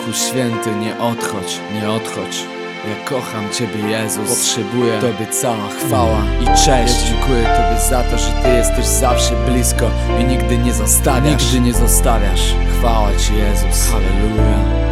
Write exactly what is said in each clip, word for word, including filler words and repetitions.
Duchu Święty, nie odchodź, nie odchodź. Ja kocham Ciebie, Jezus. Potrzebuję Tobie cała chwała i cześć. Ja dziękuję Tobie za to, że Ty jesteś zawsze blisko i nigdy nie zostawiasz. Nigdy nie zostawiasz. Chwała Ci, Jezus. Halleluja.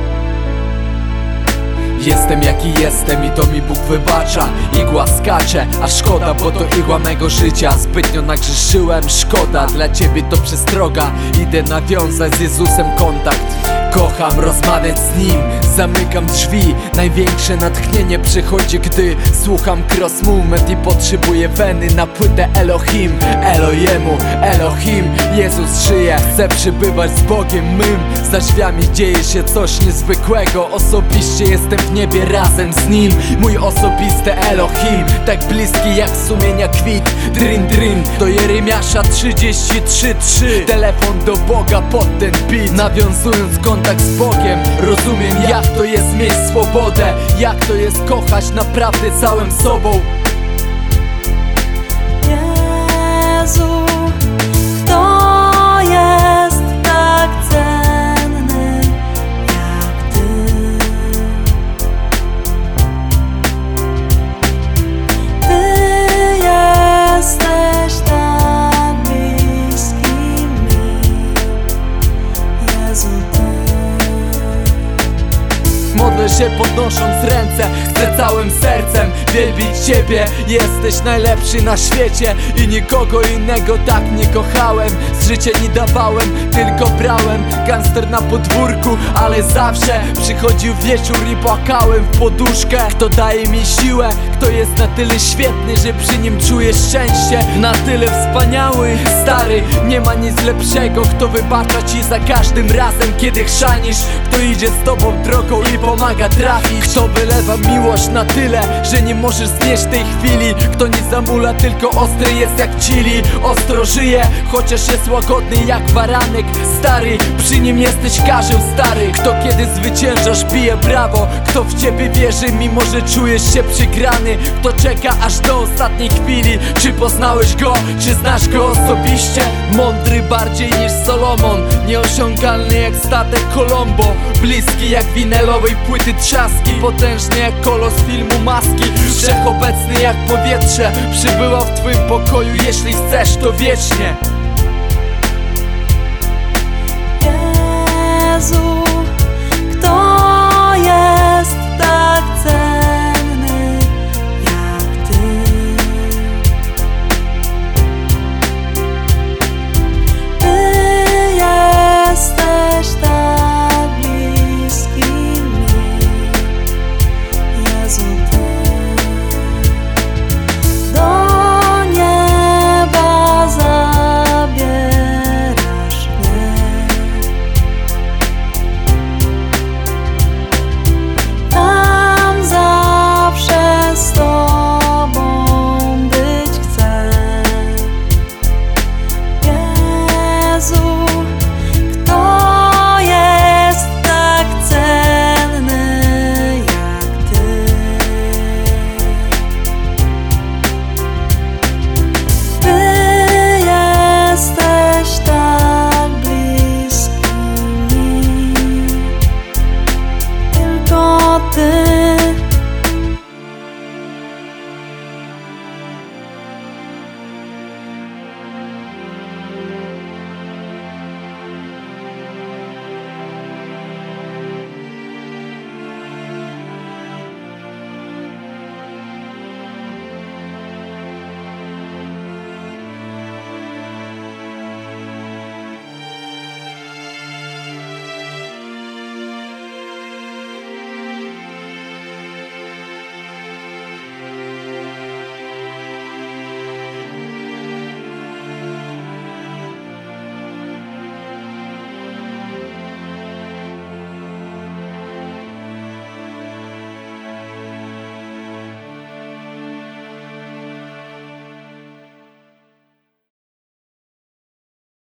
Jestem jaki jestem i to mi Bóg wybacza. Igła skacze, a szkoda, bo to igła mego życia. Zbytnio nagrzeszyłem, szkoda, dla Ciebie to przestroga. Idę nawiązać z Jezusem kontakt. Kocham rozmawiać z Nim, zamykam drzwi. Największe natchnienie przychodzi, gdy słucham Cross Movement i potrzebuję weny na płytę Elohim. Elojemu, Elohim, Jezus żyje. Chcę przybywać z Bogiem mym. Za drzwiami dzieje się coś niezwykłego. Osobiście jestem w niebie razem z Nim. Mój osobisty Elohim, tak bliski jak sumienia kwit. Drin drin, do Jeremiasza trzydzieści trzy trzy. Telefon do Boga pod ten beat. Nawiązując kontakt z Bogiem, rozumiem jak to jest mieć swobodę. Jak to jest kochać naprawdę całym sobą. Jezu, kto jest tak cenny jak Ty? Ty jesteś tak bliski mi, Jezu, Ty. Modlę się podnosząc ręce, chcę całym sercem wielbić Ciebie. Jesteś najlepszy na świecie i nikogo innego tak nie kochałem. Z życia nie dawałem, tylko brałem. Gangster na podwórku, ale zawsze przychodził wieczór i płakałem w poduszkę. Kto daje mi siłę, kto jest na tyle świetny, że przy nim czuję szczęście. Na tyle wspaniały, stary, nie ma nic lepszego. Kto wybacza Ci za każdym razem, kiedy chrzanisz. Kto idzie z Tobą drogą i pomaga trafić. Kto wylewa miłość na tyle, że nie możesz znieść tej chwili. Kto nie zamula, tylko ostry jest jak chili. Ostro żyje, chociaż jest łagodny jak baranek. Stary, przy nim jesteś karzeł stary. Kto kiedy zwyciężasz, bije brawo. Kto w Ciebie wierzy, mimo że czujesz się przygrany. Kto czeka aż do ostatniej chwili. Czy poznałeś go, czy znasz go osobiście? Mądry bardziej niż Solomon, nieosiągalny jak statek Colombo. Bliski jak winylowej płyty trzaski, potężny jak kolos filmu Maski. Wszechobecny jak powietrze, przybyła w Twoim pokoju, jeśli chcesz to wiecznie.